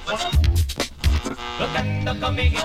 Tocando conmigo.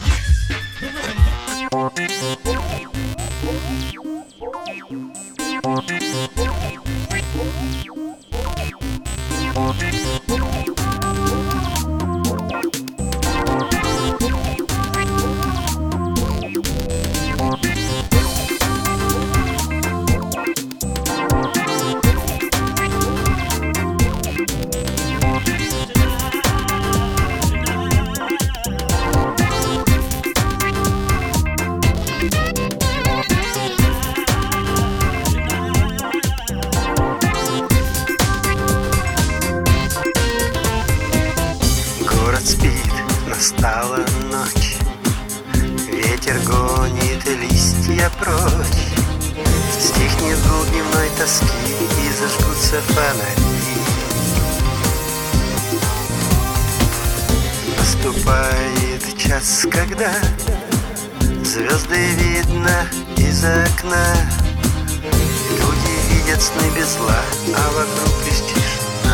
Город спит, настала ночь, ветер гонит листья прочь. Стихнет гул дневной тоски и зажгутся фонари. Наступает час, когда звезды видно из окна. Люди видят сны без зла, а вокруг лишь тишина.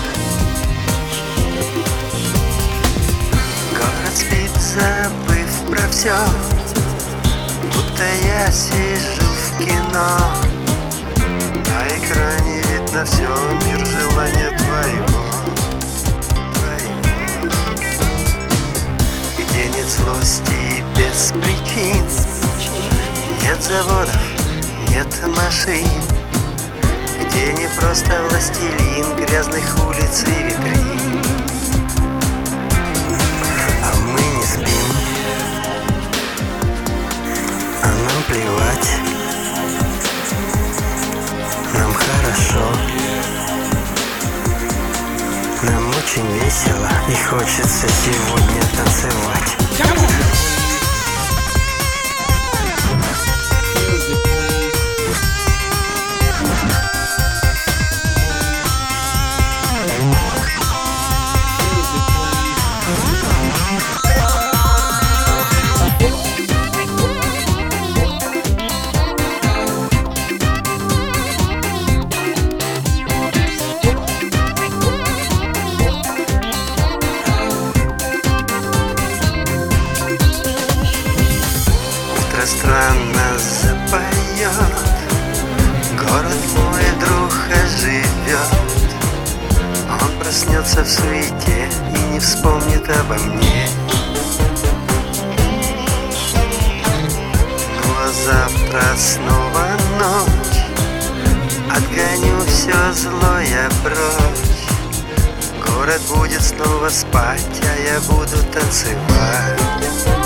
Город спит, забыв про все, будто я сижу в кино. На экране видно все, мир желания твоего. Где нет злости без причин, нет заводов, нет машин. Где не просто властелин грязных улиц и витрин. А мы не спим, а нам плевать. Нам хорошо, нам очень весело и хочется сегодня танцевать. Странно запоет, город мой друг оживет. Он проснется в суете и не вспомнит обо мне. Ну а завтра снова ночь, отгоню все злое прочь. Город будет снова спать, а я буду танцевать.